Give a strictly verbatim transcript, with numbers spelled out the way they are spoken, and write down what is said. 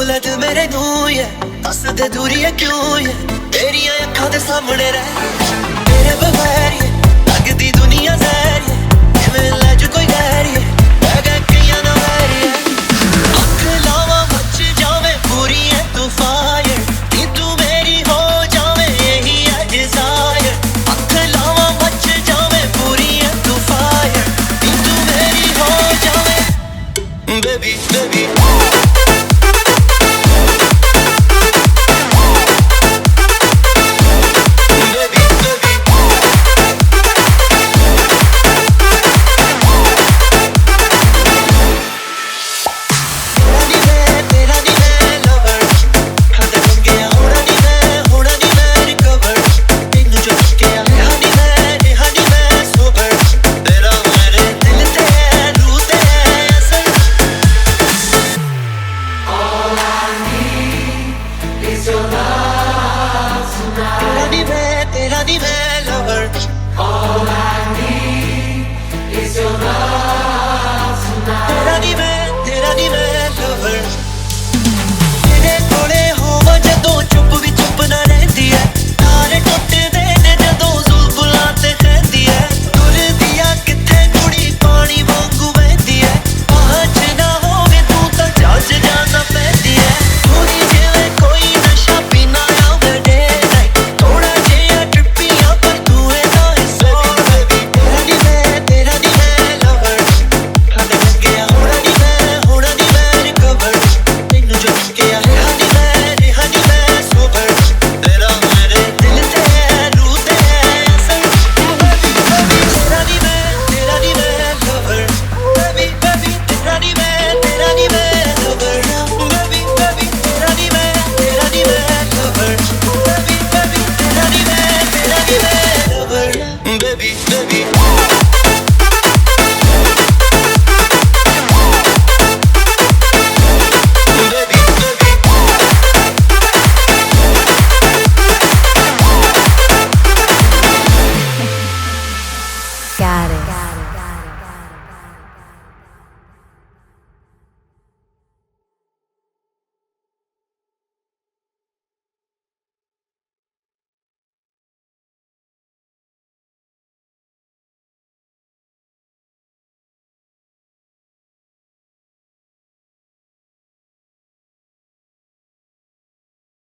बुला दिल मेरे नू है, दस दे दूरी है क्यों है, तेरिया अखां दे सामने रह तेरे बगैर ये लगदी दुनिया जहर ये, इवें लज कोई गैर ये रह गए कईयां ना वैर ये। अख लावां मच जावे पूरी है तू फायर, नी तू मेरी हो जावे यही है डिजायर। अख लावां मच जावे पूरी है तू फायर, नी तू मेरी हो जावे बेबी बेबी।